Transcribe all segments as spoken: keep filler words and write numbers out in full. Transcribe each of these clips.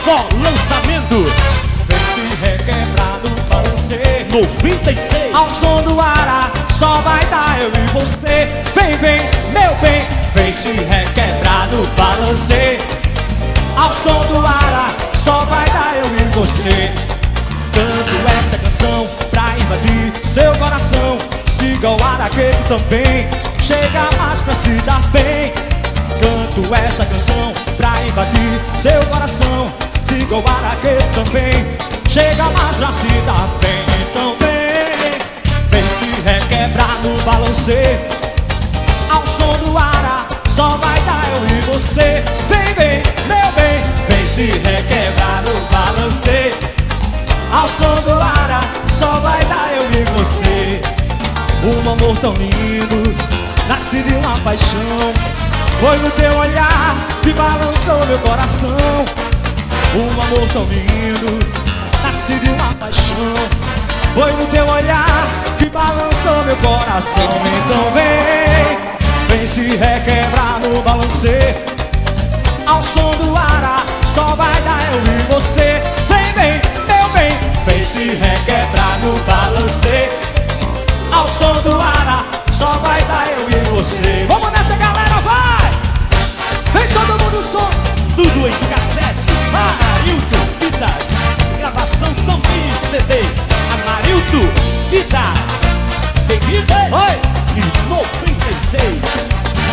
Só lançamentos. Vem se requebrar no balancê noventa e seis. Ao som do ara, só vai dar eu e você. Vem, vem, meu bem, vem se requebrar no balancê. Ao som do ara, só vai dar eu e você. Canto essa canção pra invadir seu coração. Siga o araqueiro também, chega mais pra se dar bem. Canto essa canção pra invadir seu coração. Siga o araqueiro também, chega mais pra se dar bem. Então vem, vem se requebrar no balancê. Ao som do ara, só vai dar eu e você. Vem, vem, meu bem, vem se requebrar no balancê. Ao som do ara, só vai dar eu e você. Um amor tão lindo, nasce de uma paixão. Foi no teu olhar que balançou meu coração. Um amor tão lindo, nasce de uma paixão. Foi no teu olhar que balançou meu coração. Então vem, vem se requebrar no balancê. Ao som do ara, só vai dar eu e você. Vem, vem, meu bem, vem se requebrar no balancê. Ao som do ara, só vai dar eu e você. Vamos nessa, galera, vai! Vem todo mundo, som! Tudo em cassete. Amarildo Fitas. Gravação Tomi C D. Amarildo Fitas. Bebidas. Oi! E noventa e seis.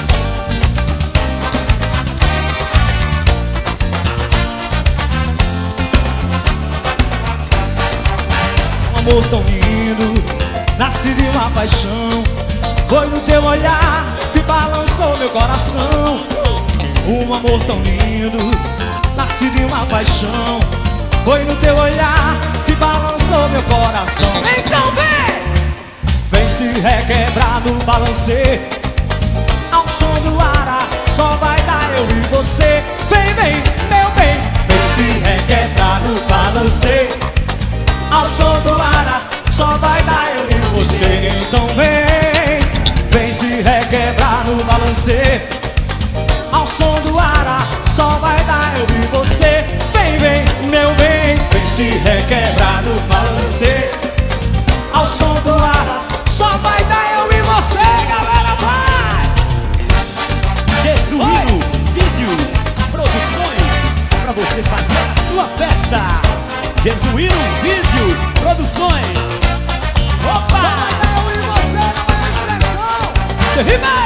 Um amor tão lindo, nasce de uma paixão. Foi no teu olhar que balançou meu coração. Um amor tão lindo, nasce de uma paixão. Foi no teu olhar que balançou meu coração. Então vem, vem se requebrar no balancê. Ao som do ara, só vai dar eu e você. Vem, vem, meu bem, vem se requebrar no balancê. Ao som do ara, só vai dar eu e você. Então vem, vem se requebrar no balancê. Ao som do ara, só vai dar eu e você. Vem, vem, meu bem, vem se requebrar no balancê. Ao som do ara, só vai dar eu e você, galera, vai! Jesuíno Vídeo Produções, pra você fazer a sua festa. Jesuíno Vídeo Produções. Opa! Só vai dar eu e você, não é expressão. Rima!